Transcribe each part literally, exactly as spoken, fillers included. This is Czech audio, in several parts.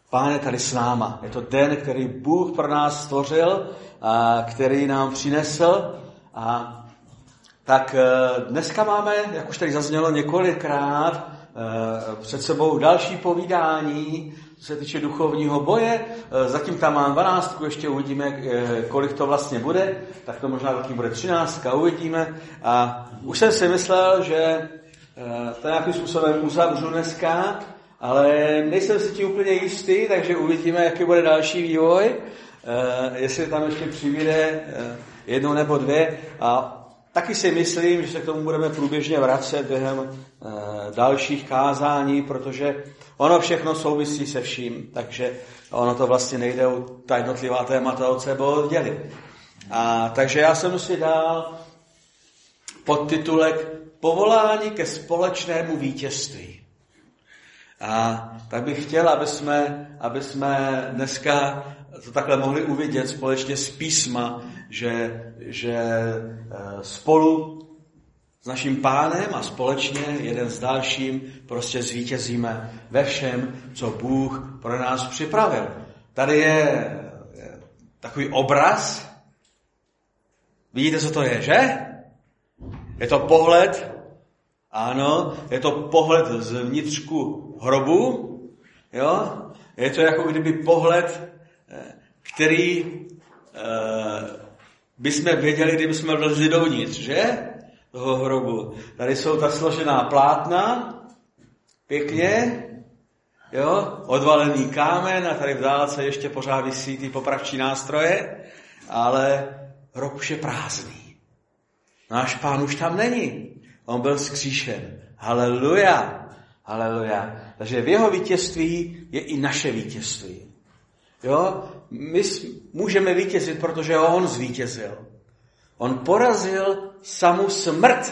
Pán je tady s náma. Je to den, který Bůh pro nás stvořil, a který nám přinesl. A tak dneska máme, jak už tady zaznělo několikrát, před sebou další povídání, co se týče duchovního boje. Zatím tam mám dvanáctku, ještě uvidíme, kolik to vlastně bude. Tak to možná taky bude třináctka, uvidíme. A už jsem si myslel, že to nějakým způsobem uzavřu dneska, ale nejsem si tím úplně jistý, takže uvidíme, jaký bude další vývoj. Jestli tam ještě přivíde jednou nebo dvě. A taky si myslím, že se k tomu budeme průběžně vracet během e, dalších kázání, protože ono všechno souvisí se vším, takže ono to vlastně nejde ta jednotlivá témata od sebe oddělit. A takže já jsem si dal podtitulek Povolání ke společnému vítězství. A tak bych chtěl, aby jsme, aby jsme dneska to takhle mohli uvidět společně z písma, že, že spolu s naším Pánem a společně jeden s dalším prostě zvítězíme ve všem, co Bůh pro nás připravil. Tady je takový obraz. Vidíte, co to je, že? Je to pohled, ano, je to pohled z vnitřku hrobu, jo? Je to jako kdyby pohled, který e, bychom věděli, kdyby jsme vlezli dovnitř, že? Toho hrobu. Tady jsou ta složená plátna, pěkně, jo? Odvalený kámen a tady v dálce ještě pořád visí ty popravčí nástroje, ale hrob už je prázdný. Náš Pán už tam není. On byl vzkříšen. Haleluja. Haleluja. Takže v jeho vítězství je i naše vítězství. Jo? My můžeme vítězit, protože on zvítězil. On porazil samu smrt.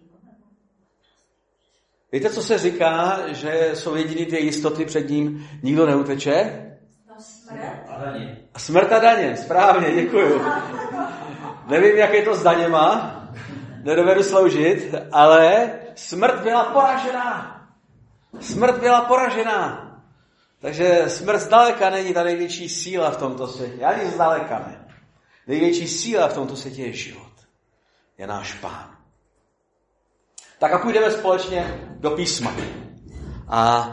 Víte, co se říká, že jsou jediný dvě jistoty, před ním nikdo neuteče? Smrt a daně. A smrt a daně, správně, děkuju. Nevím, jak je to s daněma, nedovedu sloužit, ale smrt byla poražená. Smrt byla poražená. Takže smrt zdaleka není ta největší síla v tomto světě. Ani zdaleka ne. Největší síla v tomto světě je život. Je náš Pán. Tak a půjdeme společně do písma. A,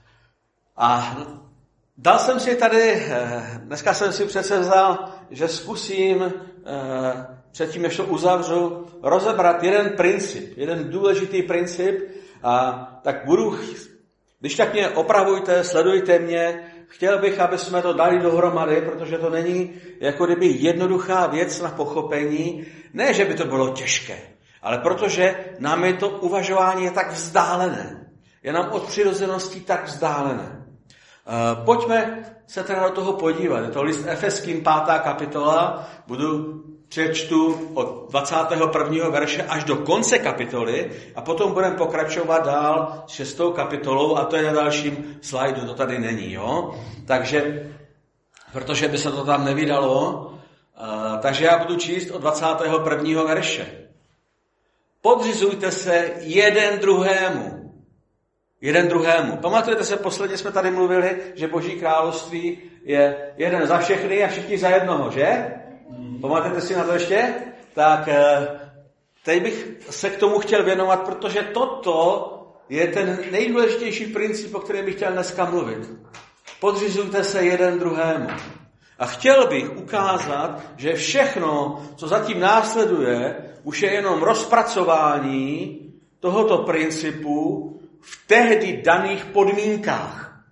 a dal jsem si tady, dneska jsem si přece vzal, že zkusím, předtím, než to uzavřu, rozebrat jeden princip, jeden důležitý princip. A tak budu, když tak mě opravujte, sledujte mě, chtěl bych, aby jsme to dali dohromady, protože to není jako kdyby jednoduchá věc na pochopení. Ne, že by to bylo těžké, ale protože nám je to uvažování je tak vzdálené. Je nám od přirozenosti tak vzdálené. Uh, pojďme se teda do toho podívat. Je to list Efeským, pátá kapitola. Budu přečtu od dvacátého prvního verše až do konce kapitoly a potom budeme pokračovat dál šestou kapitolou a to je na dalším slajdu, to tady není, jo? Takže, protože by se to tam nevydalo, uh, takže já budu číst od dvacátého prvního verše. Podřizujte se jeden druhému. Jeden druhému. Pamatujete se, posledně jsme tady mluvili, že Boží království je jeden za všechny a všichni za jednoho, že? Pamatujete si na to ještě? Tak teď bych se k tomu chtěl věnovat, protože toto je ten nejdůležitější princip, o kterém bych chtěl dneska mluvit. Podřizujte se jeden druhému. A chtěl bych ukázat, že všechno, co zatím následuje, už je jenom rozpracování tohoto principu v tehdy daných podmínkách.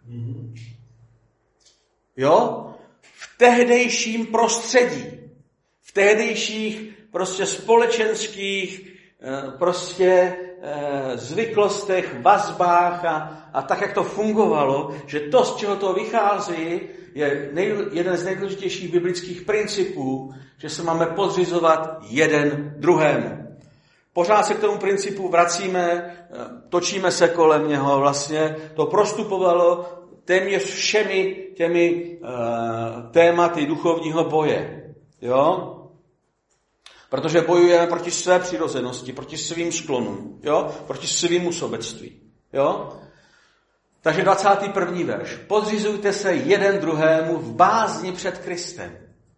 Jo? V tehdejším prostředí. V tehdejších prostě společenských prostě zvyklostech, vazbách a, a tak, jak to fungovalo, že to, z čeho to vychází, je nej, jeden z nejdůležitějších biblických principů, že se máme podřizovat jeden druhému. Pořád se k tomu principu vracíme, točíme se kolem něho, vlastně to prostupovalo téměř všemi těmi uh, tématy duchovního boje. Jo? Protože bojujeme proti své přirozenosti, proti svým sklonům, jo? Proti svým sobectví. Jo? Takže dvacátý první verš. Podřizujte se jeden druhému v bázni před Kristem.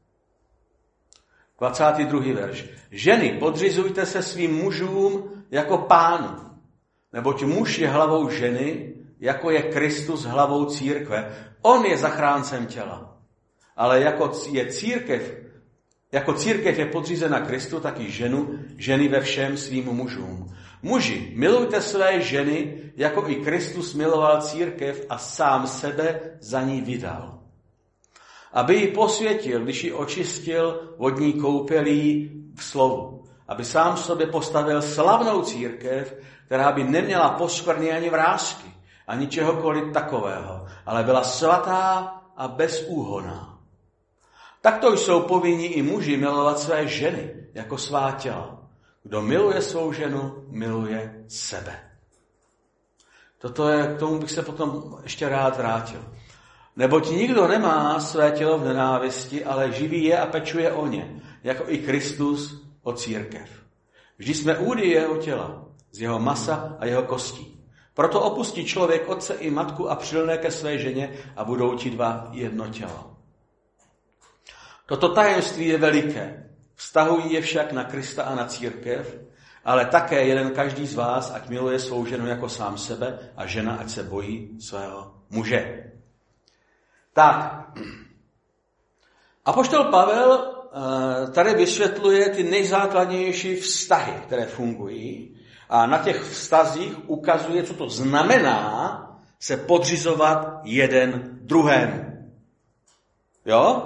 dvacátý druhý verš. Ženy, podřizujte se svým mužům jako pánu, neboť muž je hlavou ženy, jako je Kristus hlavou církve. On je zachráncem těla. Ale jako je církev, jako církev je podřízena Kristu, tak i ženu, ženy ve všem svým mužům. Muži, milujte své ženy, jako i Kristus miloval církev a sám sebe za ní vydal. Aby ji posvětil, když ji očistil vodní koupelí v slovu. Aby sám sobě postavil slavnou církev, která by neměla poskvrny ani vrásky, ani čehokoliv takového, ale byla svatá a bezúhonná. Takto jsou povinni i muži milovat své ženy jako svá těla. Kdo miluje svou ženu, miluje sebe. Toto je, k tomu bych se potom ještě rád vrátil. Neboť nikdo nemá své tělo v nenávisti, ale živí je a pečuje o ně, jako i Kristus o církev. Vždy jsme údy jeho těla, z jeho masa a jeho kostí. Proto opustí člověk otce i matku a přilne ke své ženě a budou ti dva jedno tělo. Toto tajemství je veliké. Vztahují je však na Krista a na církev, ale také jeden každý z vás, ať miluje svou ženu jako sám sebe a žena, ať se bojí svého muže. Tak, apoštol Pavel tady vysvětluje ty nejzákladnější vztahy, které fungují, a na těch vztazích ukazuje, co to znamená se podřizovat jeden druhému. Jo?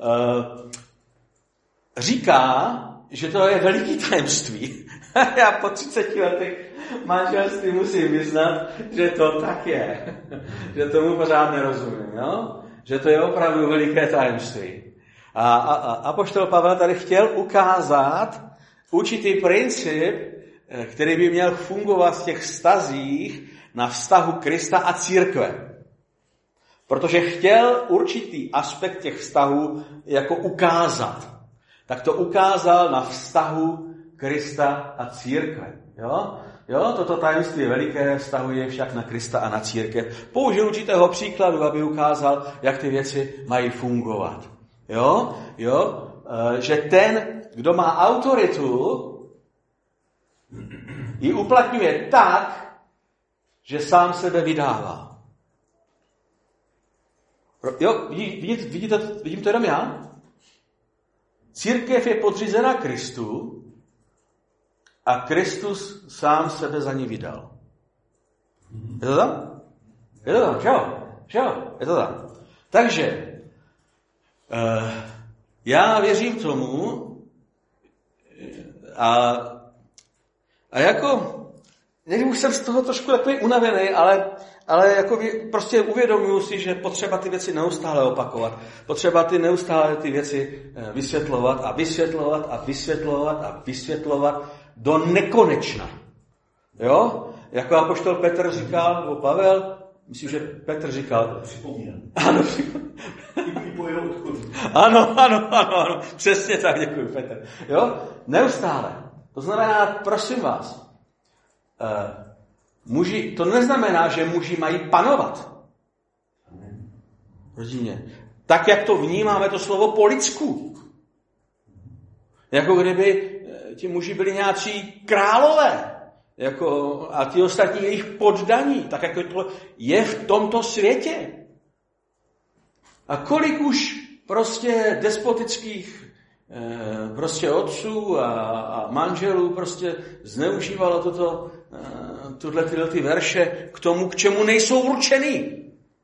Říká, že to je veliký tajemství. Já po třiceti letech manželství musím vyznat, že to tak je. Že tomu pořád nerozumím. Jo? Že to je opravdu veliké tajemství. A, a, a apoštol Pavel tady chtěl ukázat určitý princip, který by měl fungovat v těch vztazích na vztahu Krista a církve. Protože chtěl určitý aspekt těch vztahů jako ukázat. Tak to ukázal na vztahu Krista a církve. Jo? Jo, toto tajemství je veliké, vztahuje však na Krista a na církev. Použil určitého příkladu, aby ukázal, jak ty věci mají fungovat. Jo? Jo? E, že ten, kdo má autoritu, ji uplatňuje tak, že sám sebe vydává. Jo, vidíte, vidíte, vidím to jenom já? Církev je podřízena Kristu a Kristus sám sebe za ní vydal. Je to tam? Je to tam, že jo? Že jo? Je to tam. Takže uh, já věřím tomu a, a jako někdy už jsem z toho trošku takový unavený, ale, ale jako prostě uvědomuji si, že potřeba ty věci neustále opakovat. Potřeba ty neustále ty věci vysvětlovat a vysvětlovat a vysvětlovat a vysvětlovat do nekonečna. Jo? Jako apoštol Petr říkal, nebo Pavel, myslím, že Petr říkal. Připomínám. Ano, připomínám. Ano, ano, ano, ano. Přesně tak, děkuji, Petr. Jo? Neustále. To znamená, prosím vás, Uh, muži, to neznamená, že muži mají panovat. Rozumě? Tak, jak to vnímáme, to slovo po lidsku. Jako kdyby ti muži byli nějací králové. Jako, a ti ostatní jejich poddaní. Tak, jako to je v tomto světě. A kolik už prostě despotických prostě otců a, a manželů prostě zneužívalo toto, tuhle tyhle ty verše k tomu, k čemu nejsou určený.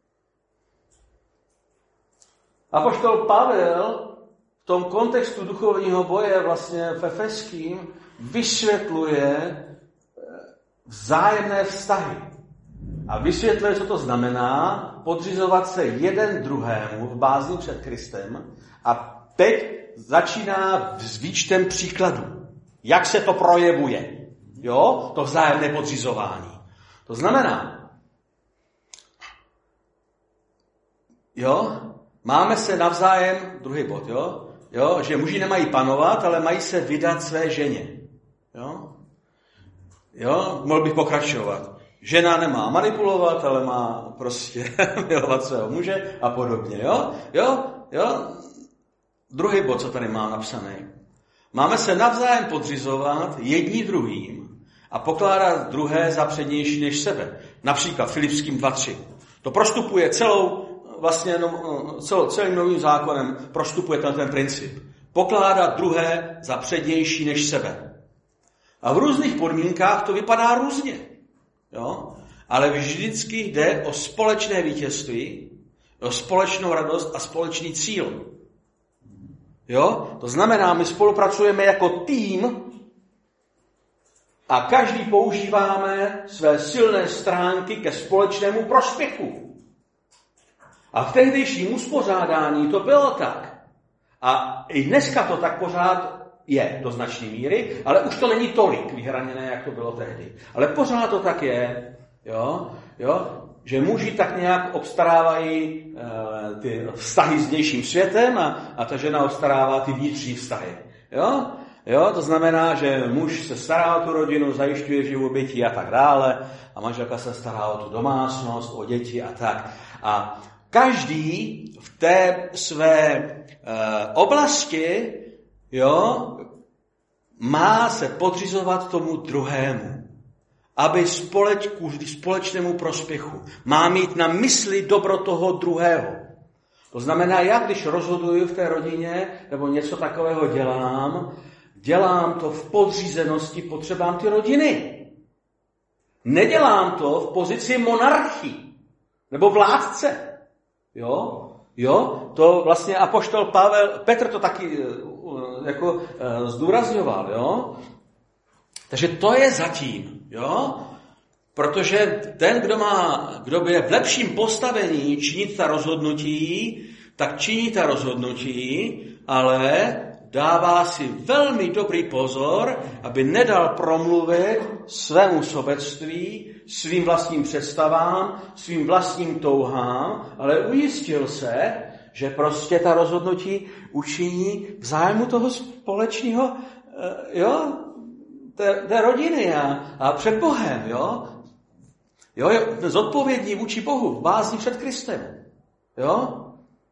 Apoštol Pavel v tom kontextu duchovního boje vlastně v Efeským vysvětluje vzájemné vztahy. A vysvětluje, co to znamená podřizovat se jeden druhému v bázni před Kristem. A teď začíná s výčtem příkladů. Jak se to projevuje? Jo? To vzájemné podřizování. To znamená, jo? Máme se navzájem, druhý bod, jo? Jo? Že muži nemají panovat, ale mají se vydat své ženě. Jo? Jo? Mohl bych pokračovat. žena nemá manipulovat, ale má prostě milovat svého muže a podobně, jo? Jo? Jo? Druhý bod, co tady mám napsaný. Máme se navzájem podřizovat jedni druhým a pokládat druhé za přednější než sebe. Například Filipským dva tři. To prostupuje celou, vlastně no, celou, celým novým zákonem, prostupuje ten, ten princip. Pokládat druhé za přednější než sebe. A v různých podmínkách to vypadá různě. Jo? Ale vždycky jde o společné vítězství, o společnou radost a společný cíl. Jo? To znamená, my spolupracujeme jako tým a každý používáme své silné stránky ke společnému prospěchu. A v tehdejším uspořádání to bylo tak. A i dneska to tak pořád je do značné míry, ale už to není tolik vyhraněné, jak to bylo tehdy. Ale pořád to tak je, jo? Jo? Že muži tak nějak obstarávají e, ty vztahy s vnějším světem a, a ta žena obstarává ty vnitřní vztahy. Jo? Jo? To znamená, že muž se stará o tu rodinu, zajišťuje živobytí a tak dále a manželka se stará o tu domácnost, o děti a tak. A každý v té své e, oblasti, jo, má se podřizovat tomu druhému, aby společ, k společnému prospěchu. Má mít na mysli dobro toho druhého. To znamená, já když rozhoduju v té rodině, nebo něco takového dělám, dělám to v podřízenosti potřebám ty rodiny. Nedělám to v pozici monarchy, nebo vládce. Jo? Jo? To vlastně apoštol Pavel, Petr to taky jako zdůrazňoval, jo? Takže to je zatím, jo? Protože ten, kdo má, kdo je v lepším postavení činit ta rozhodnutí, tak činí ta rozhodnutí, ale dává si velmi dobrý pozor, aby nedal promluvit svému sobectví, svým vlastním představám, svým vlastním touhám, ale ujistil se, že prostě ta rozhodnutí učiní v zájmu toho společného, jo, té, té rodiny a, a před Bohem, jo. Jo, je zodpovědný vůči Bohu, v bázni před Kristem, jo.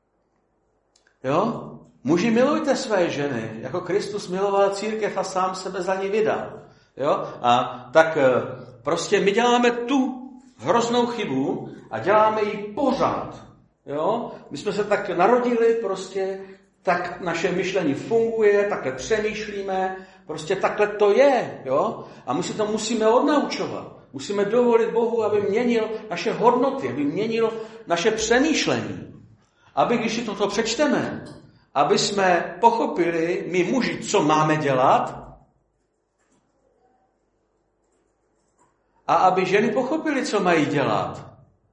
Jo. Muži, milujte své ženy, jako Kristus miloval církev a sám sebe za ní vydal, jo. A tak prostě my děláme tu hroznou chybu a děláme ji pořád, jo. My jsme se tak narodili prostě, tak naše myšlení funguje, takhle přemýšlíme, prostě takhle to je, jo? A my si to musíme odnaučovat. Musíme dovolit Bohu, aby měnil naše hodnoty, aby měnil naše přemýšlení. Aby, když si toto přečteme, aby jsme pochopili, my muži, co máme dělat, a aby ženy pochopili, co mají dělat.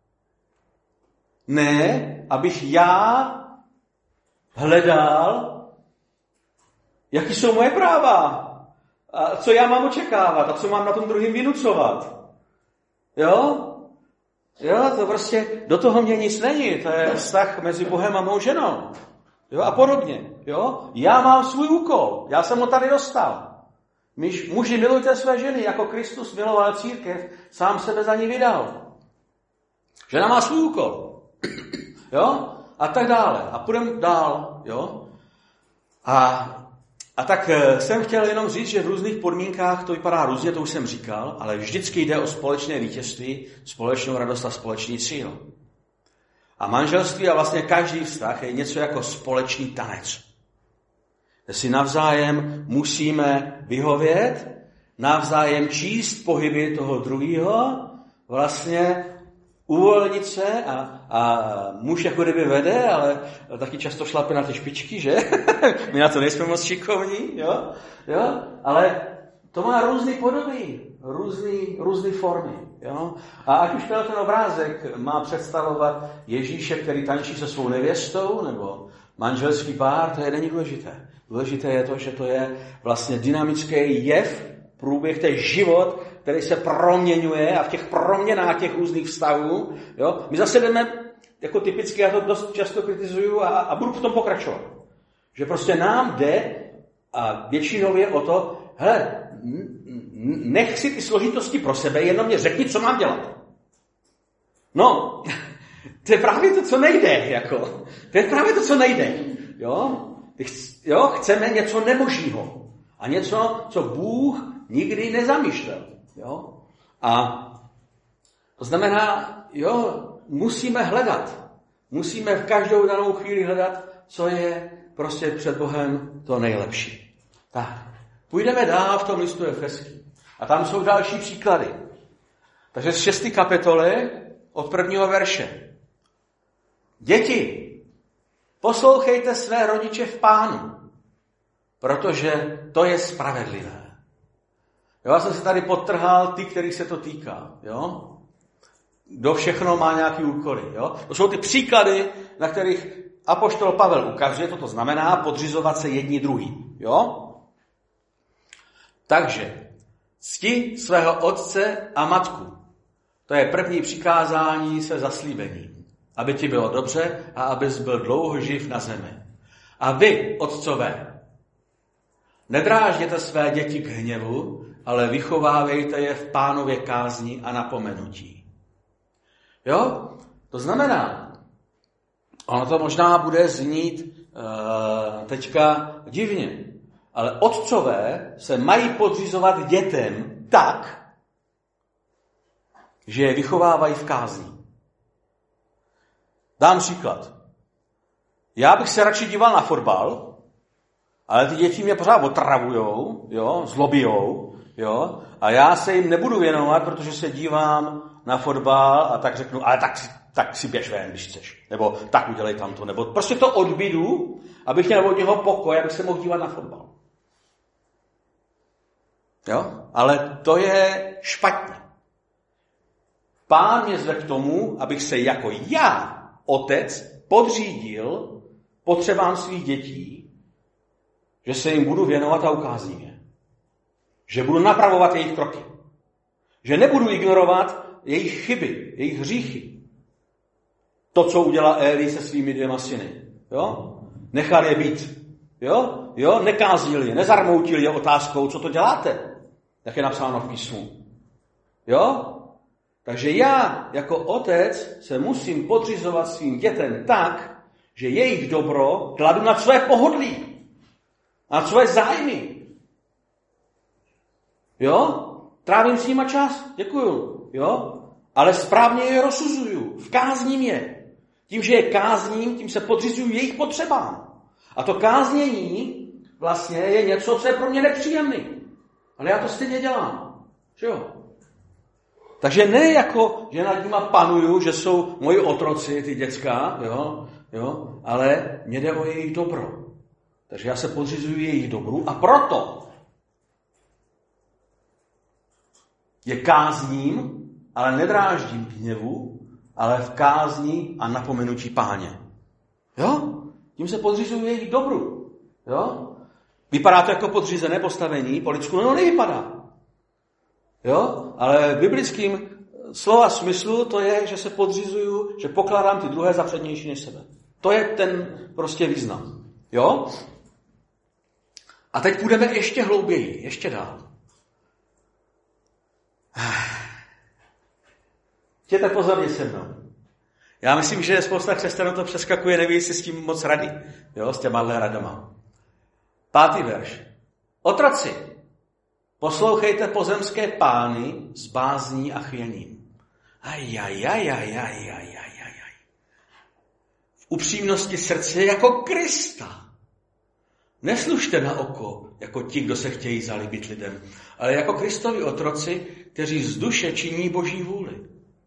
Ne, abych já hledal, jaký jsou moje práva, a co já mám očekávat a co mám na tom druhým vynucovat. Jo? Jo, to prostě, do toho mě nic není, to je vztah mezi Bohem a mou ženou. Jo, a podobně. Jo? Já mám svůj úkol, já jsem ho tady dostal. Myž, muži, milujte své ženy, jako Kristus miloval církev, sám sebe za ní vydal. Žena má svůj úkol. Jo? A tak dále. A půjdeme dál. Jo? A, a tak jsem chtěl jenom říct, že v různých podmínkách to vypadá různě, to už jsem říkal, ale vždycky jde o společné vítězství, společnou radost a společný cíl. A manželství a vlastně každý vztah je něco jako společný tanec. Kde si navzájem musíme vyhovět, navzájem číst pohyby toho druhého, vlastně uvolnit se a, a muž jako kdyby vede, ale taky často šlape na ty špičky, že? My na to nejsme moc šikovní, jo? Jo? Ale to má různý podoby, různý, různý formy, jo? A ať už ten obrázek má představovat Ježíše, který tančí se svou nevěstou, nebo manželský pár, to je není důležité. Důležité je to, že to je vlastně dynamický jev, průběh, to je život, který se proměňuje a v těch proměnách těch různých vztahů, jo, my zase jdeme, jako typicky, já to dost často kritizuju a, a budu v tom pokračovat. Že prostě nám jde a většinou je o to, hele, nech si ty složitosti pro sebe, jenom mě řekni, co mám dělat. No, to je právě to, co nejde, jako. To je právě to, co nejde, jo. Jo, chceme něco nemožného. A něco, co Bůh nikdy nezamýšlel, jo. A to znamená, jo, musíme hledat. Musíme v každou danou chvíli hledat, co je prostě před Bohem to nejlepší. Tak, půjdeme dál v tom listu Efeským. A tam jsou další příklady. Takže z šesté kapitoly od prvního verše. Děti, poslouchejte své rodiče v Pánu, protože to je spravedlivé. Jo, já jsem si tady podtrhal ty, kterých se to týká. Jo? Kdo všechno má nějaký úkoly. Jo? To jsou ty příklady, na kterých apoštol Pavel ukazuje, co to znamená podřizovat se jedni druhý. Jo? Takže cti svého otce a matku. To je první přikázání se zaslíbením. Aby ti bylo dobře a abys byl dlouho živ na zemi. A vy, otcové, nedrážděte své děti k hněvu, ale vychovávejte je v Pánově kázni a napomenutí. Jo? To znamená, ono to možná bude znít uh, teďka divně, ale otcové se mají podřizovat dětem tak, že je vychovávají v kázni. Dám příklad. Já bych se radši díval na fotbal, ale ty děti mě pořád otravujou, jo, zlobijou, jo, a já se jim nebudu věnovat, protože se dívám na fotbal a tak řeknu, ale tak, tak si běž ven, když chceš, nebo tak udělej tamto, nebo prostě to odbydu, abych měl od něho pokoj, abych se mohl dívat na fotbal. Jo, ale to je špatně. Pán mě zve k tomu, abych se jako já, otec, podřídil potřebám svých dětí, že se jim budu věnovat a ukázím je. Že budu napravovat jejich kroky. Že nebudu ignorovat jejich chyby, jejich hříchy. To, co udělal Eli se svými dvěma syny. Jo? Nechal je být. Jo? Jo? Nekáznil je, nezarmoutil je otázkou, co to děláte. Jak je napsáno v písmu. Jo? Takže já jako otec se musím podřizovat svým dětem tak, že jejich dobro kladu na své pohodlí, na své zájmy. Jo? Trávím s nima čas, děkuju. Jo? Ale správně je rozsuzuju, vkázním je. Tím, že je kázním, tím se podřizuju jejich potřebám. A to káznění vlastně je něco, co je pro mě nepříjemný. Ale já to stejně dělám. Že jo? Takže ne jako, že nad nima panuju, že jsou moji otroci, ty děcka, jo, jo, ale mě jde o jejich dobro. Takže já se podřizuju jejich dobru a proto je kázním, ale nedráždím k hněvu, ale v kázni a napomenutí Páně. Jo? Tím se podřizuju jejich dobru. Jo? Vypadá to jako podřízené postavení po lidsku? No, nevypadá. Jo? Ale v biblickém slova smyslu to je, že se podřizuju, že pokládám ty druhé za přednější než sebe. To je ten prostě význam. Jo? A teď půjdeme ještě hlouběji, ještě dál. Chtějte pozorně se mnou. Já myslím, že spousta křesťanů to přeskakuje, neví si s tím moc rady. Jo, s těma radama. Pátý verš. Otroci, poslouchejte pozemské pány s bázní a chvěním. Ajajajajajajajajaj. V upřímnosti srdce jako Krista. Neslužte na oko, jako ti, kdo se chtějí zalíbit lidem, ale jako Kristovi otroci, kteří z duše činí Boží vůli.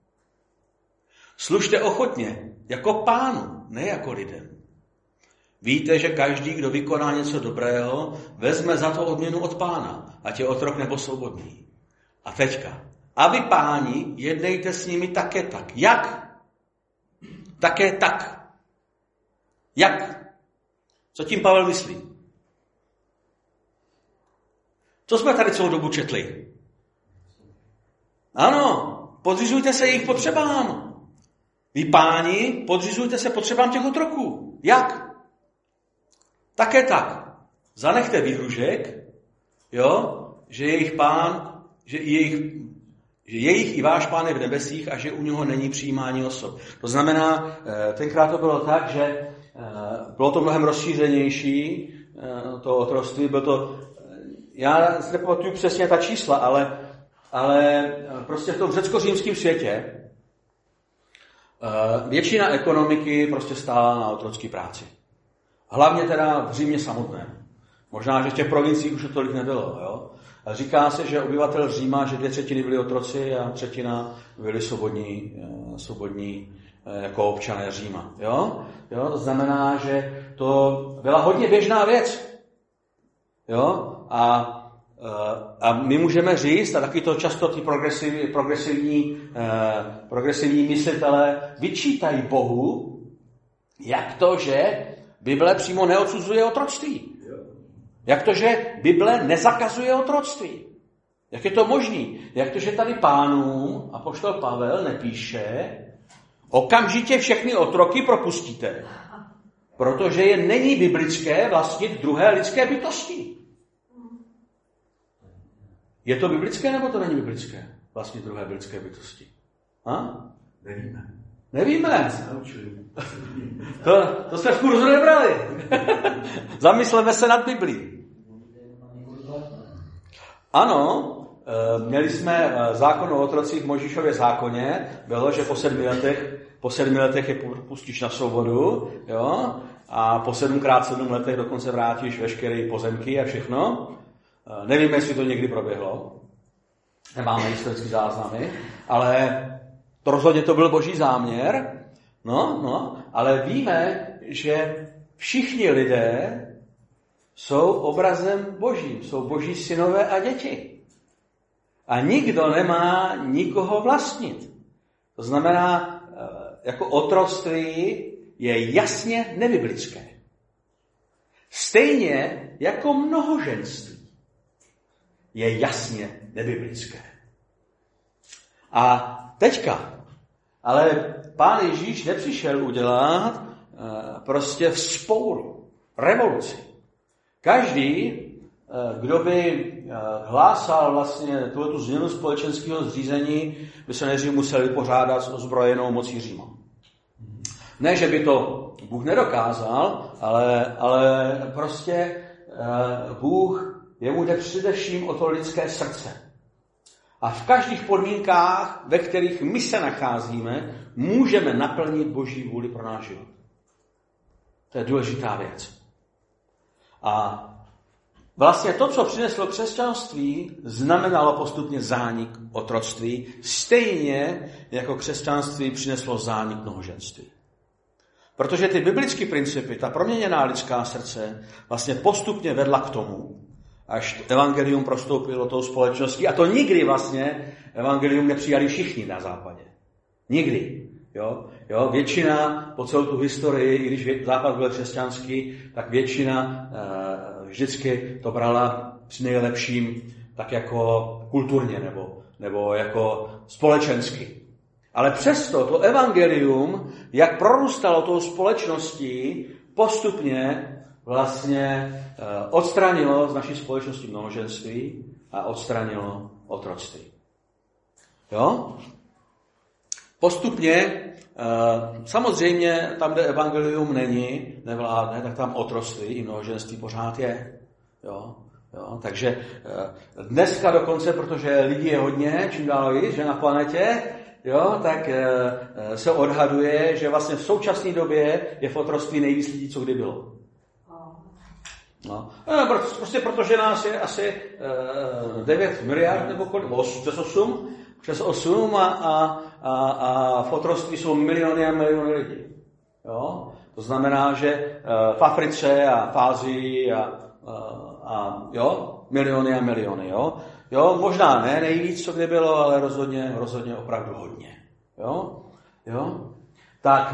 Služte ochotně, jako Pánu, ne jako lidem. Víte, že každý, kdo vykoná něco dobrého, vezme za to odměnu od Pána, ať je otrok nebo svobodný. A teďka, a vy, páni, jednejte s nimi také tak. Jak? Také tak. Jak? Co tím Pavel myslí? Co jsme tady celou dobu četli? Ano, podřizujte se jejich potřebám. Vy, páni, podřizujte se potřebám těch otroků. Jak? Také tak. Zanechte výhružek, jo, že jejich pán že jejich, že jejich i váš Pán je v nebesích a že u něho není přijímání osob. To znamená, tenkrát to bylo tak, že bylo to mnohem rozšířenější, to otroctví, bylo to, já si nepamatuju přesně ta čísla, ale, ale prostě v tom řecko-římském světě většina ekonomiky prostě stála na otrocké práci. Hlavně teda v Římě samotném. Možná, že v těch provinciích už to tolik nebylo. Jo? A říká se, že obyvatel Říma, že dvě třetiny byli otroci a třetina byli svobodní, svobodní jako občané Říma. Jo? Jo? To znamená, že to byla hodně běžná věc. Jo? A, a my můžeme říct, a taky to často ty progresiv, progresivní, progresivní myslitelé vyčítají Bohu, jak to, že Bible přímo neodsuzuje otroctví. Jak to, že Bible nezakazuje otroctví. Jak je to možný? Jak to, že tady pánům apoštol Pavel nepíše, okamžitě všechny otroky propustíte, protože je není biblické vlastnit druhé lidské bytosti. Je to biblické, nebo to není biblické vlastnit druhé lidské bytosti? A? Nevíme. Nevíme. To, to jsme v kurzu nebrali. Zamysleme se nad Biblí. Ano, měli jsme zákon o otrocích v Mojžíšově zákoně, bylo, že po sedmi letech, po sedmi letech je pustíš na svobodu, jo, a po sedmkrát sedm letech dokonce vrátíš veškeré pozemky a všechno. Nevíme, jestli to někdy proběhlo. Nemáme historické záznamy, ale to rozhodně to byl Boží záměr. No, no, ale víme, že všichni lidé jsou obrazem Božím, jsou Boží synové a děti. A nikdo nemá nikoho vlastnit. To znamená, jako otroctví je jasně nebiblické. Stejně jako mnohoženství je jasně nebiblické. A teďka, ale Pán Ježíš nepřišel udělat uh, prostě vzpouru, revoluci. Každý, uh, kdo by uh, hlásal vlastně tuhletu změnu společenského zřízení, by se nejdřív musel vypořádat s ozbrojenou mocí Říma. Ne, že by to Bůh nedokázal, ale, ale prostě uh, Bůh, jemu jde především o to lidské srdce. A v každých podmínkách, ve kterých my se nacházíme, můžeme naplnit Boží vůli pro náš život. To je důležitá věc. A vlastně to, co přineslo křesťanství, znamenalo postupně zánik otroctví, stejně jako křesťanství přineslo zánik mnohoženství. Protože ty biblické principy, ta proměněná lidská srdce, vlastně postupně vedla k tomu, až evangelium prostoupilo tou společností. A to nikdy vlastně evangelium nepřijali všichni na západě. Nikdy. Jo? Jo? Většina po celou tu historii, i když západ byl křesťanský, tak většina e, vždycky to brala při nejlepším tak jako kulturně nebo, nebo jako společensky. Ale přesto to evangelium, jak prorůstalo tou společností, postupně vlastně odstranilo z naší společnosti mnohoženství a odstranilo otroctví. Jo? Postupně, samozřejmě tam, kde evangelium není, nevládne, tak tam otroctví i mnohoženství pořád je. Jo? Jo? Takže dneska dokonce, protože lidí je hodně, čím dál víc, že na planetě, jo, tak se odhaduje, že vlastně v současné době je v otroctví nejvíc lidí, co kdy bylo. No. Prostě protože nás je asi devět miliard nebo kolik, přes osm, přes osm a, a, a, a v otroctví jsou miliony a miliony lidí. Jo? To znamená, že v Africe a v Ázii a, a, a jo, miliony a miliony. Jo? Jo, možná ne nejvíc, co kdy bylo, ale rozhodně, rozhodně opravdu hodně. Jo? Jo? Tak,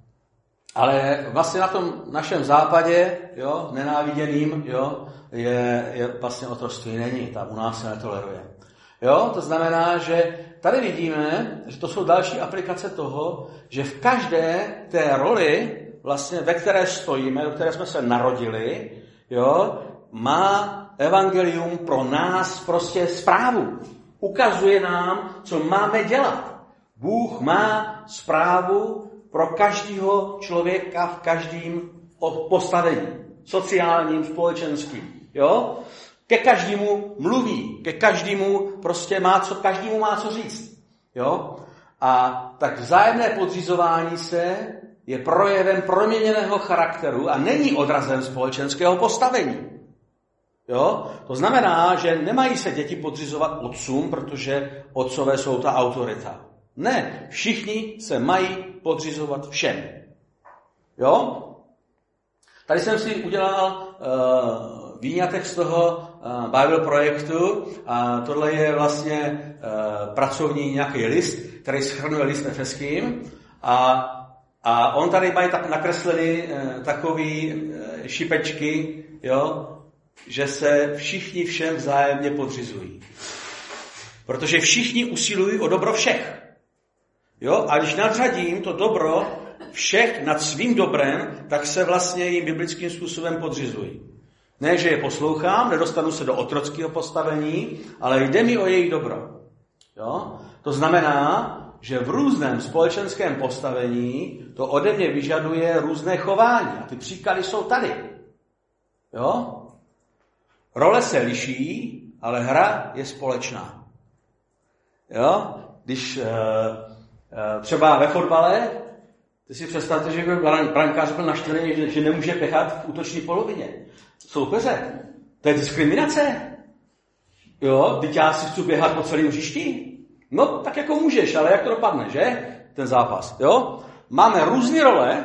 ale vlastně na tom našem západě, jo, nenáviděným, jo, je, je vlastně otroctví není, tam u nás se netoleruje. Jo, to znamená, že tady vidíme, že to jsou další aplikace toho, že v každé té roli, vlastně ve které stojíme, do které jsme se narodili, jo, má evangelium pro nás prostě zprávu. Ukazuje nám, co máme dělat. Bůh má správu pro každého člověka v každém postavení. Sociálním, společenským. Jo? Ke každému mluví, ke každému prostě má co, každému má co říct. Jo? A tak vzájemné podřizování se je projevem proměněného charakteru a není odrazem společenského postavení. Jo? To znamená, že nemají se děti podřizovat otcům, protože otcové jsou ta autorita. Ne, všichni se mají podřizovat všem. Jo? Tady jsem si udělal uh, výňatek z toho uh, Bible projektu a tohle je vlastně uh, pracovní nějaký list, který shrnuje list efeským a, a on tady mají tak nakreslený uh, takový uh, šipečky, jo, že se všichni všem vzájemně podřizují. Protože všichni usilují o dobro všech. Jo? A když nadřadím to dobro všech nad svým dobrem, tak se vlastně jim biblickým způsobem podřizují. Ne, že je poslouchám, nedostanu se do otrockého postavení, ale jde mi o jejich dobro. Jo? To znamená, že v různém společenském postavení to ode mě vyžaduje různé chování. A ty příklady jsou tady. Jo? Role se liší, ale hra je společná. Jo? Když uh, uh, třeba ve fotbale, ty si představte, že brankář byl naštvený, že, že nemůže pěchat v útoční polovině. Soupeře, to je diskriminace. Jo? Teď já si chci běhat po celém hřišti. No, tak jako můžeš, ale jak to dopadne, že? Ten zápas. Jo? Máme různé role,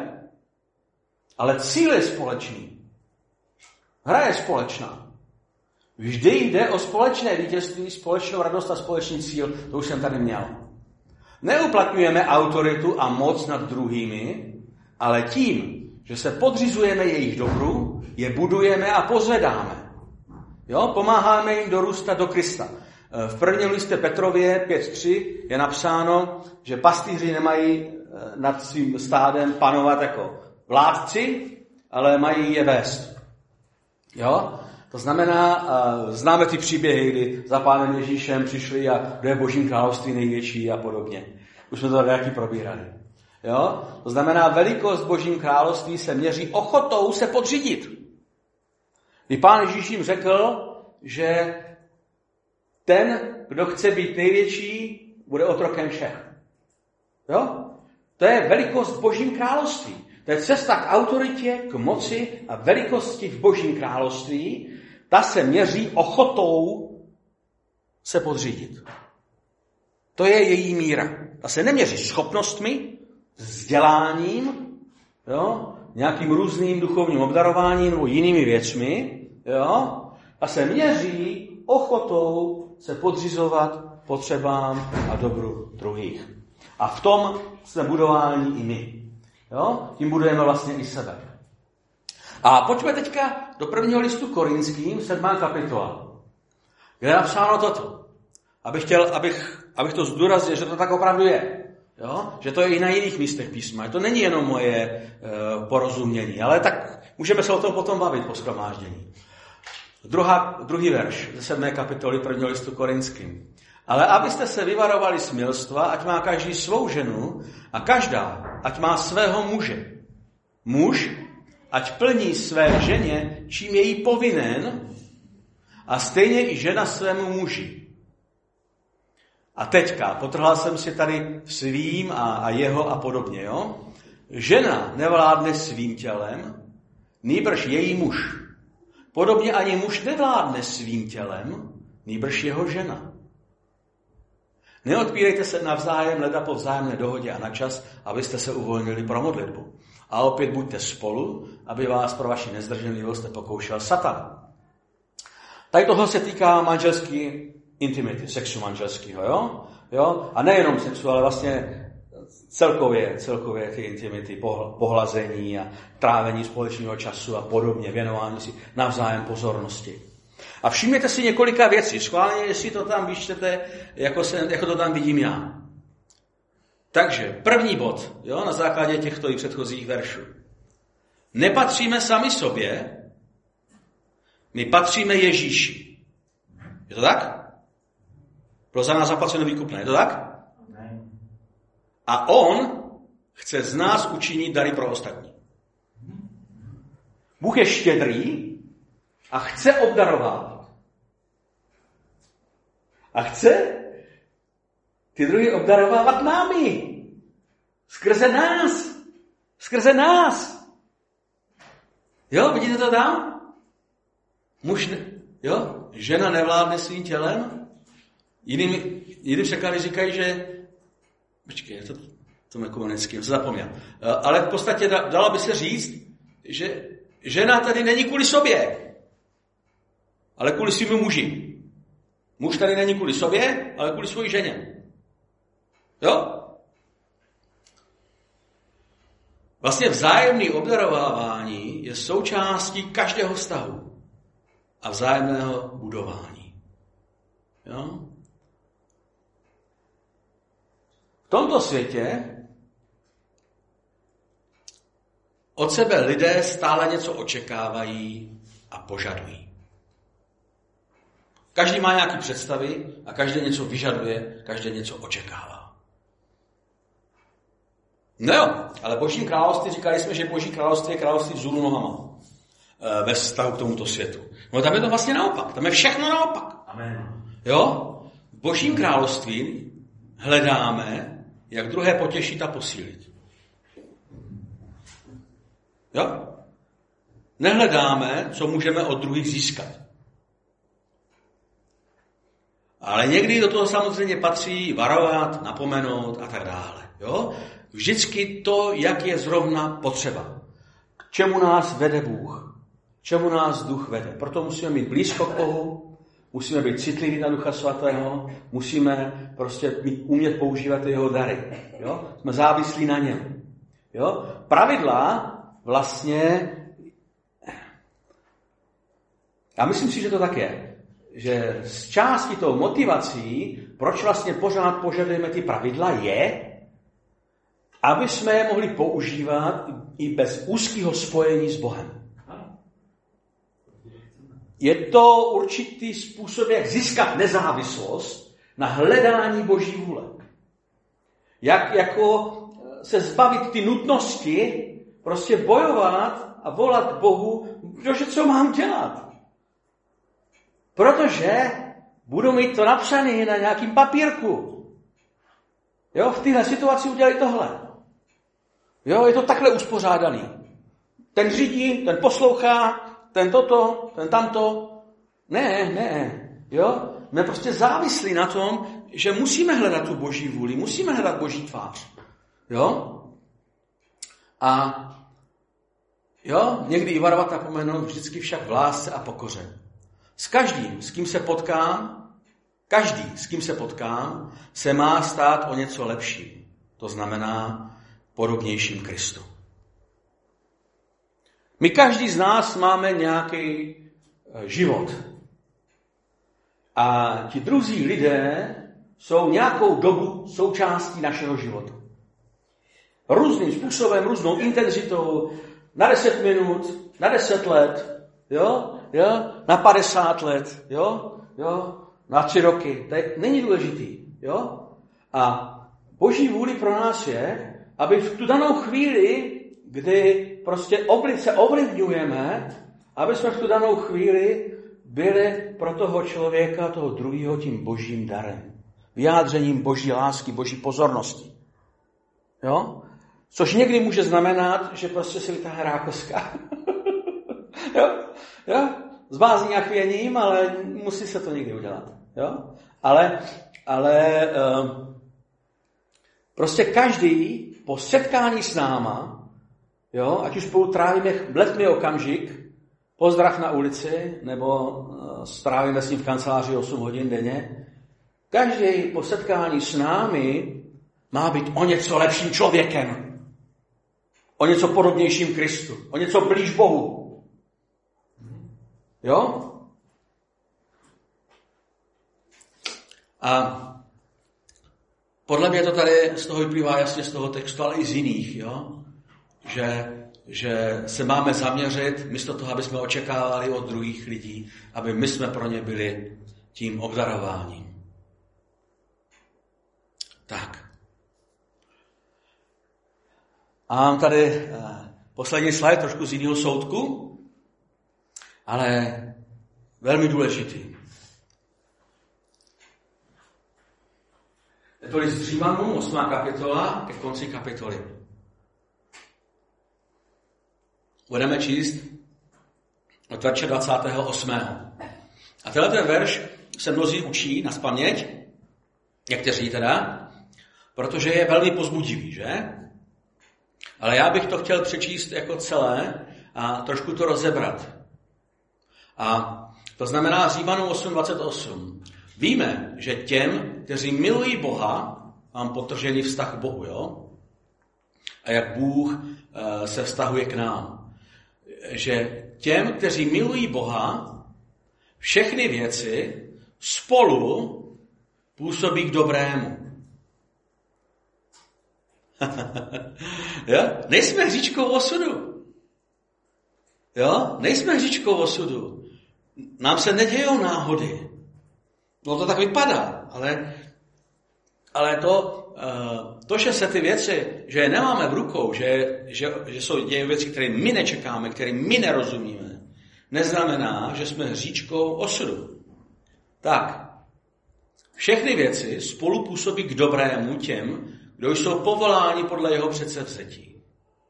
ale cíl je společný. Hra je společná. Vždy jde o společné vítězství, společnou radost a společný cíl. To už jsem tady měl. Neuplatňujeme autoritu a moc nad druhými, ale tím, že se podřizujeme jejich dobru, je budujeme a pozvedáme. Jo? Pomáháme jim dorůstat do Krista. V prvním listě Petrově pět tři je napsáno, že pastýři nemají nad svým stádem panovat jako vládci, ale mají je vést. Jo? To znamená, známe ty příběhy, kdy za Pánem Ježíšem přišli a kdo je Božím království největší a podobně. Už jsme to tady jaký probírali. Jo? To znamená, velikost Božím království se měří ochotou se podřídit. Kdy Pán Ježíš jim řekl, že ten, kdo chce být největší, bude otrokem všech. Jo? To je velikost Božím království. To je cesta k autoritě, k moci a velikosti v Božím království. Ta se měří ochotou se podřídit. To je její míra. Ta se neměří schopnostmi, vzděláním, jo, nějakým různým duchovním obdarováním nebo jinými věcmi. Jo. Ta se měří ochotou se podřizovat potřebám a dobru druhých. A v tom jsme budováni i my. Jo. Tím budujeme vlastně i sebe. A pojďme teďka do prvního listu Korinským, sedmá kapitola, kde je napsáno toto. Abych chtěl, abych, abych to zdůraznil, že to tak opravdu je. Jo? Že to je i na jiných místech písma. To není jenom moje e, porozumění, ale tak můžeme se o tom potom bavit po shromáždění. Druhá, druhý verš ze sedmé kapitoly prvního listu Korinským. Ale abyste se vyvarovali smilstva, ať má každý svou ženu a každá, ať má svého muže. Muž, ať plní své ženě, čím je jí povinen, a stejně i žena svému muži. A teďka, potrhal jsem si tady svým a, a jeho a podobně, jo? Žena nevládne svým tělem, nýbrž její muž. Podobně ani muž nevládne svým tělem, nýbrž jeho žena. Neodpírejte se navzájem, leda po vzájemné dohodě a na čas, abyste se uvolnili pro modlitbu. A opět buďte spolu, aby vás pro vaši nezdrženlivost nepokoušel Satan. Tady toho se týká manželský intimity, sexu manželského, jo? Jo? A nejenom sexu, ale vlastně celkově, celkově ty intimity, pohlazení a trávení společného času a podobně, věnování si navzájem pozornosti. A všimněte si několika věcí, schválně, jestli to tam vyčtete, jako, se, jako to tam vidím já. Takže první bod, jo, na základě těchto i předchozích veršů. Nepatříme sami sobě, my patříme Ježíši. Je to tak? Bylo za nás zaplaceno výkupné, je to tak? A on chce z nás učinit dary pro ostatní. Bůh je štědrý a chce obdarovávat. A chce ty druhé obdarovávat námi. Skrze nás. Skrze nás. Jo, vidíte to tam? Muž, ne, jo, žena nevládne svým tělem. Jiným, jiným překlady říkají, že počkej, to, to je komunický, to zapomněl. Ale v podstatě dalo by se říct, že žena tady není kvůli sobě, ale kvůli svým muži. Muž tady není kvůli sobě, ale kvůli své ženě. Jo? Vlastně vzájemné obdarovávání je součástí každého vztahu a vzájemného budování. Jo? V tomto světě od sebe lidé stále něco očekávají a požadují. Každý má nějaké představy a každý něco vyžaduje, každý něco očekává. No jo, ale Boží království, říkali jsme, že Boží království je království vzhůru nohama ve vztahu k tomuto světu. No tam je to vlastně naopak, tam je všechno naopak. Amen. Jo? V Božím království hledáme, jak druhé potěšit a posílit. Jo? Nehledáme, co můžeme od druhých získat. Ale někdy do toho samozřejmě patří varovat, napomenout a tak dále. Jo? Vždycky to, jak je zrovna potřeba. K čemu nás vede Bůh? K čemu nás duch vede? Proto musíme mít blízko k Bohu, musíme být citliví na Ducha Svatého, musíme prostě mít, umět používat jeho dary. Jo? Jsme závislí na něm. Jo? Pravidla vlastně, já myslím si, že to tak je, že z části tou motivací, proč vlastně pořád požadujeme ty pravidla, je, aby jsme je mohli používat i bez úzkého spojení s Bohem. Je to určitý způsob, jak získat nezávislost na hledání Boží vůle. Jak jako se zbavit ty nutnosti, prostě bojovat a volat Bohu, protože co mám dělat? Protože budu mít to napsané na nějakým papírku. Jo, v téhle situaci udělej tohle. Jo, je to takhle uspořádaný. Ten řídí, ten poslouchá, ten toto, ten tamto. Ne, ne. Jo, jsme prostě závislí na tom, že musíme hledat tu Boží vůli, musíme hledat Boží tvář. Jo? A jo, někdy i varovat napomenout, vždycky však v lásce a pokoře. S každým, s kým se potkám, každý, s kým se potkám, se má stát o něco lepší. To znamená podobnějším Kristu. My každý z nás máme nějaký život. A ti druzí lidé jsou nějakou dobu součástí našeho života. Různým způsobem, různou intenzitou, na deset minut, na deset let, jo, jo, na padesát let, jo, jo, na tři roky. To je, není důležitý, jo. A Boží vůli pro nás je, aby v tu danou chvíli, kdy prostě oblice ovlivňujeme, aby jsme v tu danou chvíli byli pro toho člověka, toho druhého tím Božím darem. Vyjádřením Boží lásky, Boží pozornosti. Jo? Což někdy může znamenat, že prostě se vytáhne rákoska. jo? Jo? S bázní a chvěním, ale musí se to někdy udělat. Jo? Ale, ale um, prostě každý po setkání s náma, jo, ať už spolu trávíme letmý okamžik, pozdrav na ulici, nebo uh, strávíme s ním v kanceláři osm hodin denně, každý po setkání s námi má být o něco lepším člověkem. O něco podobnějším Kristu. O něco blíž Bohu. Jo? A podle mě to tady z toho vyplývá jasně z toho textu, ale i z jiných, jo? Že, že se máme zaměřit, místo toho, aby jsme očekávali od druhých lidí, aby my jsme pro ně byli tím obdarováním. Tak. A mám tady uh, poslední slide, trošku z jiného soudku, ale velmi důležitý. Je to list Římanům, osmá kapitola, ke konci kapitoly. Budeme číst od verše dvacátého osmého A tenhle verš se mnozí učí nazpaměť, někteří teda, protože je velmi povzbudivý, že? Ale já bych to chtěl přečíst jako celé a trošku to rozebrat. A to znamená Římanům osm dvacet osm. Víme, že těm, kteří milují Boha, mám podtržený vztah k Bohu, jo? A jak Bůh uh, se vztahuje k nám. Že těm, kteří milují Boha, všechny věci spolu působí k dobrému. Jo? Nejsme hříčkou osudu. Jo? Nejsme hříčkou osudu. Nám se nedějou náhody. No to tak vypadá, ale, ale to, to, že se ty věci, že je nemáme v rukou, že, že, že jsou dějí věci, které my nečekáme, které my nerozumíme, neznamená, že jsme hříčkou osudu. Tak, všechny věci spolu působí k dobrému těm, kdo jsou povoláni podle jeho předsevzetí.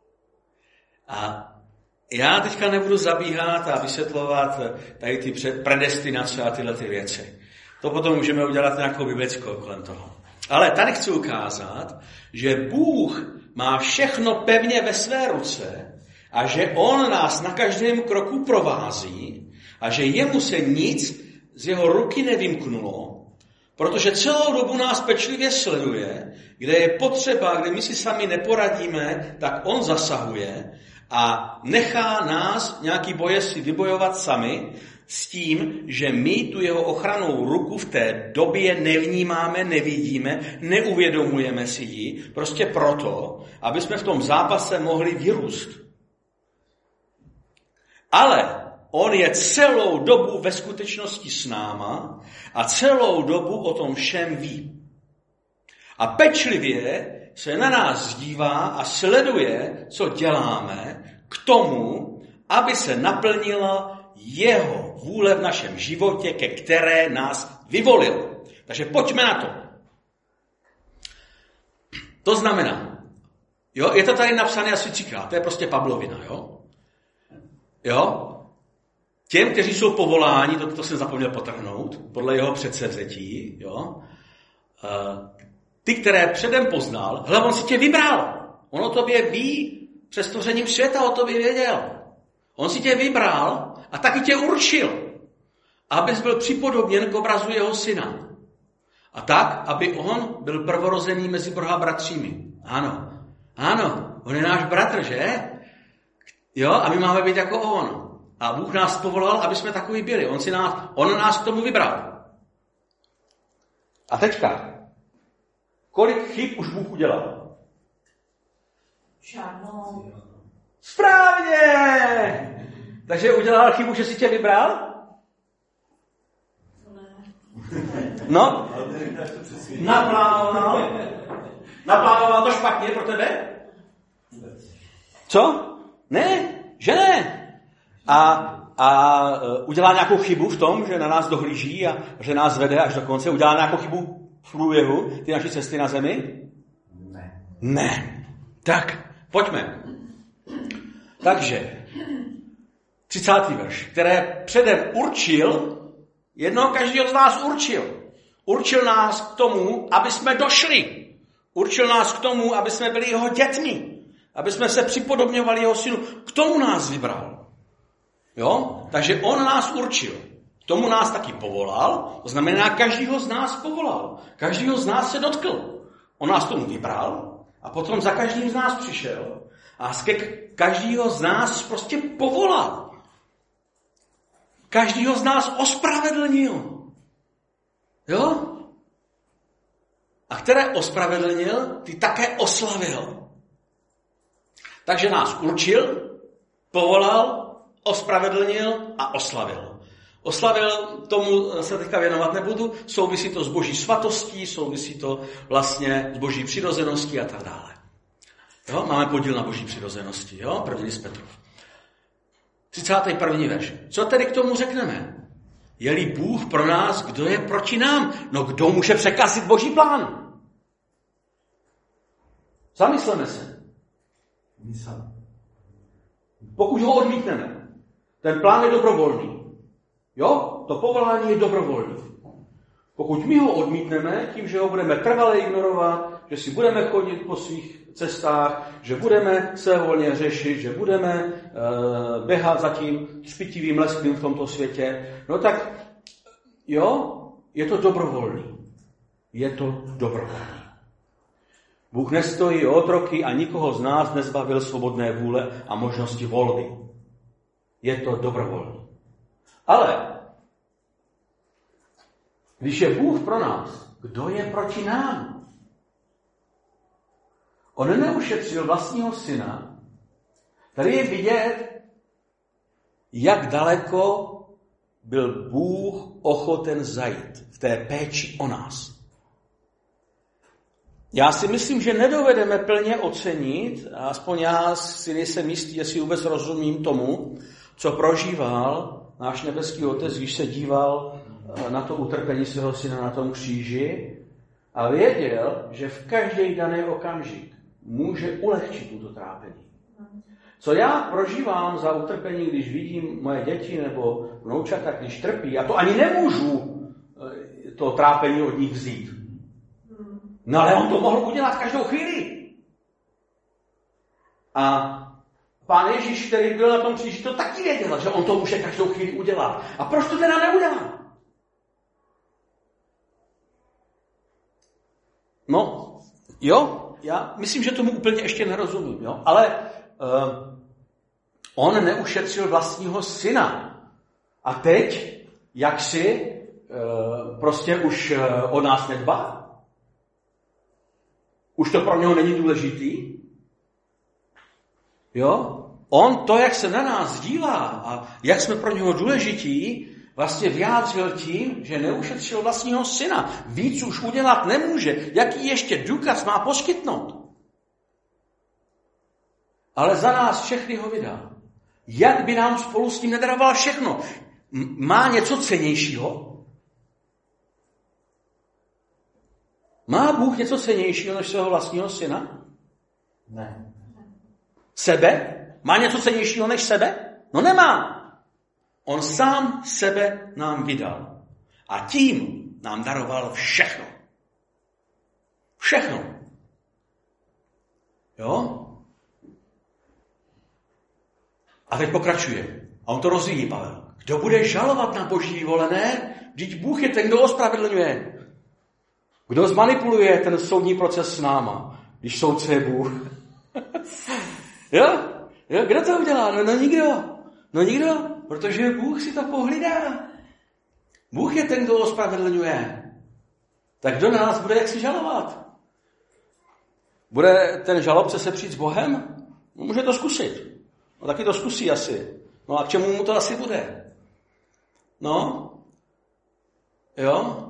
A já teďka nebudu zabíhat a vysvětlovat tady ty predestinace a tyhle ty věci. To potom můžeme udělat nějakou biblickou kolem toho. Ale tady chci ukázat, že Bůh má všechno pevně ve své ruce a že on nás na každém kroku provází a že jemu se nic z jeho ruky nevymknulo, protože celou dobu nás pečlivě sleduje, kde je potřeba, kde my si sami neporadíme, tak on zasahuje a nechá nás nějaký boje si vybojovat sami s tím, že my tu jeho ochrannou ruku v té době nevnímáme, nevidíme, neuvědomujeme si ji, prostě proto, aby jsme v tom zápase mohli vyrůst. Ale on je celou dobu ve skutečnosti s náma a celou dobu o tom všem ví. A pečlivě se na nás dívá a sleduje, co děláme k tomu, aby se naplnila jeho vůle v našem životě, ke které nás vyvolil. Takže pojďme na to. To znamená, jo, je to tady napsané asi třikrát, to je prostě Pavlovina, jo? Jo? Těm, kteří jsou povoláni, to, to jsem zapomněl potrhnout, podle jeho předsevzetí, jo? Ty, které předem poznal, hele, on si tě vybral. On o tobě ví, přes stvořením světa o tobě věděl. On si tě vybral a taky tě určil, abys byl připodobněn k obrazu jeho syna. A tak, aby on byl prvorozený mezi mnoha bratřími. Ano, ano, on je náš bratr, že? Jo, a my máme být jako on. A Bůh nás povolal, aby jsme takový byli. On, si nás, on nás k tomu vybral. A teďka, kolik chyb už Bůh udělal? Žádnou. Správně! Takže udělal chybu, že si tě vybral? No? Naplánoval? Naplánoval to špatně pro tebe? Co? Ne, že ne. A, a udělá nějakou chybu v tom, že na nás dohlíží a že nás vede až do konce? Udělá nějakou chybu v průběhu ty naší cesty na zemi? Ne. Ne. Tak, pojďme. Takže, třicátý verš, které předem určil, jednoho každého z nás určil. Určil nás k tomu, aby jsme došli. Určil nás k tomu, aby jsme byli jeho dětmi. Aby jsme se připodobňovali jeho synu. K tomu nás vybral. Jo? Takže on nás určil. K tomu nás taky povolal. To znamená, každýho z nás povolal. Každýho z nás se dotkl. On nás tomu vybral a potom za každým z nás přišel a každýho z nás prostě povolal. Každýho z nás ospravedlnil. Jo? A které ospravedlnil, ty také oslavil. Takže nás určil, povolal, ospravedlnil a oslavil. Oslavil, tomu se teďka věnovat nebudu, souvisí to s boží svatostí, souvisí to vlastně s boží přirozeností a tak dále. Jo? Máme podíl na boží přirozenosti, jo? První list Petrův. třicátý první verš. Co tedy k tomu řekneme? Je-li Bůh pro nás, kdo je proti nám? No kdo může překazit boží plán? Zamysleme se. Pokud ho odmítneme, ten plán je dobrovolný. Jo? To povolání je dobrovolný. Pokud my ho odmítneme, tím, že ho budeme trvale ignorovat, že si budeme chodit po svých cestách, že budeme se volně řešit, že budeme uh, běhat za tím třpitivým lesklým v tomto světě, no tak jo, je to dobrovolný. Je to dobrovolný. Bůh nestojí o otroky a nikoho z nás nezbavil svobodné vůle a možnosti volby. Je to dobrovolný. Ale když je Bůh pro nás, kdo je proti nám? On neušetřil vlastního syna. Tady je vidět, jak daleko byl Bůh ochoten zajít v té péči o nás. Já si myslím, že nedovedeme plně ocenit, aspoň já si nejsem jistý, jestli vůbec rozumím tomu, co prožíval náš nebeský Otec, když se díval na to utrpení svého syna na tom kříži a věděl, že v každý daný okamžik může ulehčit tuto trápení. Co já prožívám za utrpení, když vidím moje děti nebo vnoučata, když trpí, a to ani nemůžu to trápení od nich vzít. No ale on to mohl udělat každou chvíli. A Pán Ježíš, který byl na tom kříži, to taky věděl, že on to může každou chvíli udělat. A proč to teda neudělal? No, jo, já myslím, že tomu úplně ještě nerozumím, jo, ale uh, on neušetřil vlastního syna. A teď, jak si uh, prostě už uh, o nás nedbá? Už to pro něho není důležitý? Jo? On to, jak se na nás dívá a jak jsme pro něho důležití, vlastně vyjádřil tím, že neušetřil vlastního syna. Víc už udělat nemůže. Jaký ještě důkaz má poskytnout? Ale za nás všechny ho vydal. Jak by nám spolu s ním nedaroval všechno? Má něco cennějšího? Má Bůh něco cennějšího než svého vlastního syna? Ne. Sebe? Má něco cennějšího než sebe? No nemá. On sám sebe nám vydal. A tím nám daroval všechno. Všechno. Jo? A teď pokračuje. A on to rozvíjí, Pavel. Kdo bude žalovat na boží vyvolené? Vždyť Bůh je ten, kdo ospravedlňuje. Kdo zmanipuluje ten soudní proces s náma, když soudce je Bůh? jo? jo? Kdo to udělá? No, no nikdo. No nikdo, protože Bůh si to pohlídá. Bůh je ten, kdo ospravedlňuje. Tak kdo na nás bude jak si žalovat? Bude ten žalobce se přijít s Bohem? No, může to zkusit. No taky to zkusí asi. No a k čemu mu to asi bude? No? Jo?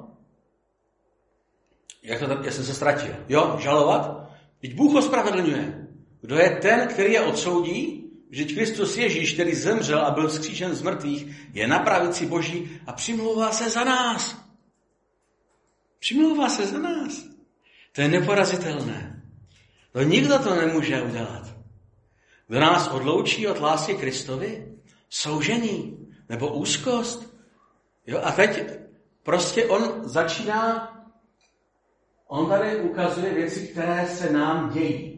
Jak to tak, já jsem se ztratil. Jo, žalovat? Vždyť Bůh ospravedlňuje. Kdo je ten, který je odsoudí? Vždyť Kristus Ježíš, který zemřel a byl vzkříšen z mrtvých, je na pravici Boží a přimlouvá se za nás. Přimlouvá se za nás. To je neporazitelné. To nikdo to nemůže udělat. Kdo nás odloučí od lásky Kristovi? Soužení nebo úzkost? Jo, a teď prostě on začíná, on tady ukazuje věci, které se nám dějí.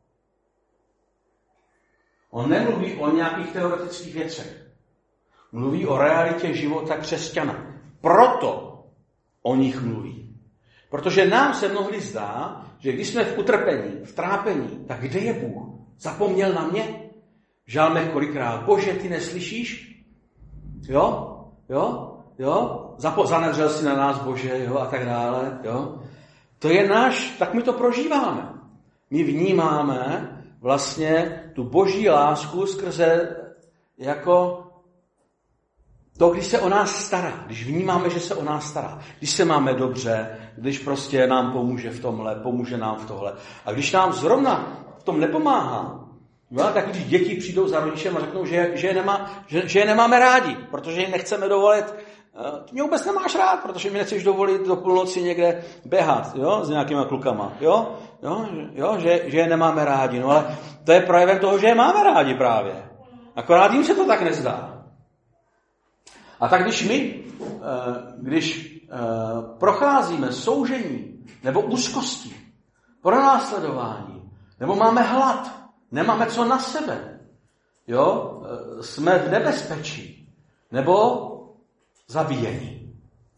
On nemluví o nějakých teoretických věcech. Mluví o realitě života křesťana. Proto o nich mluví. Protože nám se mnohdy zdá, že když jsme v utrpení, v trápení, tak kde je Bůh? Zapomněl na mě? Žálme kolikrát. Bože, ty neslyšíš? Jo? Jo? Jo? Zapo- zanevřel si na nás, Bože, jo? A tak dále. Jo? To je náš, tak my to prožíváme. My vnímáme vlastně tu boží lásku skrze jako To, když se o nás stará, když vnímáme, že se o nás stará, když se máme dobře, když prostě nám pomůže v tomhle, pomůže nám v tohle. A když nám zrovna v tom nepomáhá, no, tak když děti přijdou za rodičem a řeknou, že, že, je nemá, že, že je nemáme rádi, protože jim nechceme dovolit, ty mě vůbec nemáš rád, protože mi nechceš dovolit do půlnoci někde běhat, jo, s nějakýma klukama, jo, jo, jo že, že je nemáme rádi. No ale to je projevem toho, že je máme rádi právě. Akorát jim se to tak nezdá. A tak když my, když procházíme soužení nebo úzkostí, pronásledování, nebo máme hlad, nemáme co na sebe, jo, jsme v nebezpečí, nebo zabíjení.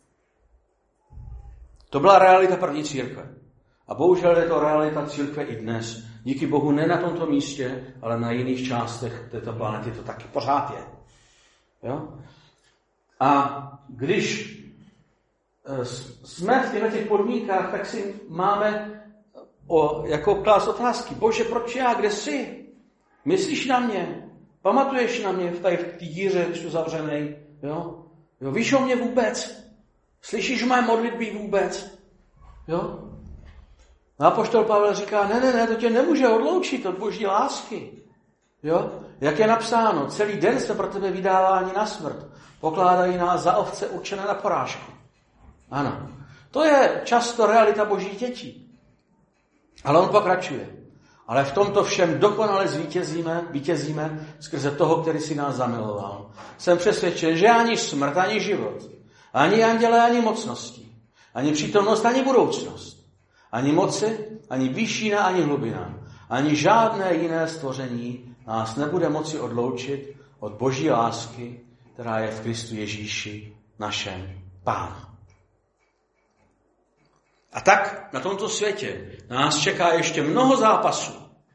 To byla realita první církve. A bohužel je to realita církve i dnes. Díky Bohu ne na tomto místě, ale na jiných částech této planety to taky pořád je. Jo? A když jsme v těchto těch podmínkách, tak si máme o, jako klást otázky. Bože, proč já? Kde jsi? Myslíš na mě? Pamatuješ na mě v té díře, když jsi zavřenej? Jo? Jo, víš o mě vůbec? Slyšíš moje modlitby vůbec? Jo? A apoštol Pavel říká, ne, ne, ne, to tě nemůže odloučit od boží lásky. Jo? Jak je napsáno, celý den se pro tebe vydávání na smrt. Pokládají nás za ovce určené na porážku. Ano. To je často realita božích dětí. Ale on pokračuje. Ale v tomto všem dokonale zvítězíme, vítězíme skrze toho, který si nás zamiloval. Jsem přesvědčen, že ani smrt, ani život, ani anděle, ani mocnosti, ani přítomnost, ani budoucnost, ani moci, ani výšina, ani hlubina, ani žádné jiné stvoření nás nebude moci odloučit od boží lásky, která je v Kristu Ježíši, našem Pánu. A tak na tomto světě nás čeká ještě mnoho zápasů.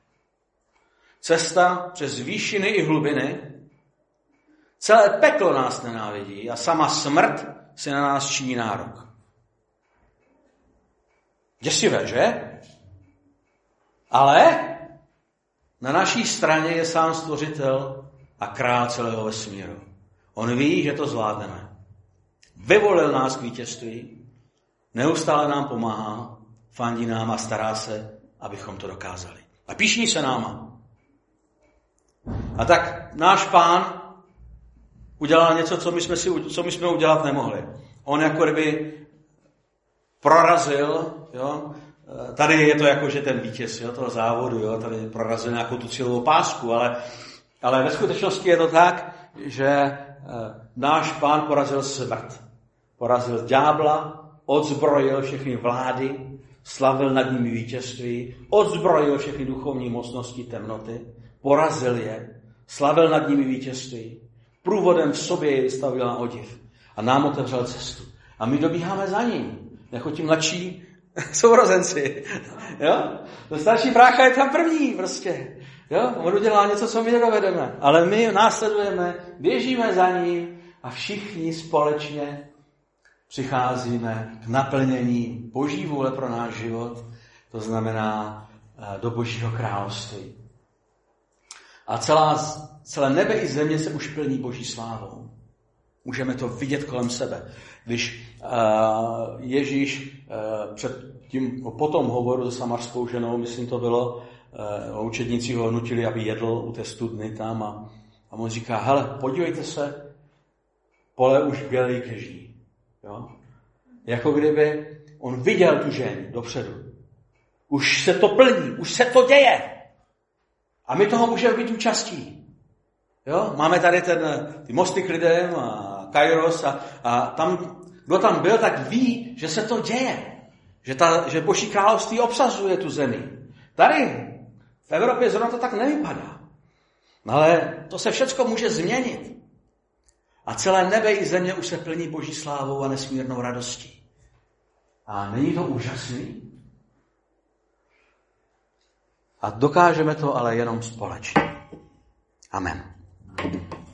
Cesta přes výšiny i hlubiny. Celé peklo nás nenávidí a sama smrt si na nás činí nárok. Děsivé, že? Ale na naší straně je sám Stvořitel a král celého vesmíru. On ví, že to zvládneme. Vyvolil nás k vítězství, neustále nám pomáhá, fandí nám a stará se, abychom to dokázali. A píšní se náma. A tak náš Pán udělal něco, co my jsme, si, co my jsme udělat nemohli. On jako kdyby prorazil, jo, tady je to jako, že ten vítěz, jo, toho závodu, jo, tady prorazil nějakou tu cílovou pásku, ale, ale ve skutečnosti je to tak, že e, náš Pán porazil smrt. Porazil ďábla, odzbrojil všechny vlády, slavil nad nimi vítězství, odzbrojil všechny duchovní mocnosti temnoty, porazil je, slavil nad nimi vítězství, průvodem v sobě je vystavil na odiv a nám otevřel cestu. A my dobíháme za ním, jako ti mladší sourozenci. Jo? To starší brácha je tam první prostě. Jo? On udělá něco, co my nedovedeme. Ale my následujeme, běžíme za ním a všichni společně přicházíme k naplnění boží vůle pro náš život, to znamená do božího království. A celá, celé nebe i země se už plní boží slávou. Můžeme to vidět kolem sebe. Když uh, Ježíš uh, před tím, po tom hovoru se samarskou ženou, myslím to bylo, uh, učedníci ho nutili, aby jedl u té studny tam a, a on říká, hele, podívejte se, pole už bělej keží. Jo? Jako kdyby on viděl tu ženu dopředu. Už se to plní, už se to děje. A my toho můžeme být účastí. Jo? Máme tady ten, ty mosty k lidem a Kairos a, a tam, kdo tam byl, tak ví, že se to děje. Že, ta, že boží království obsazuje tu zemi. Tady v Evropě zrovna to tak nevypadá. Ale to se všecko může změnit. A celé nebe i země už se plní boží slávou a nesmírnou radostí. A není to úžasný? A dokážeme to ale jenom společně. Amen.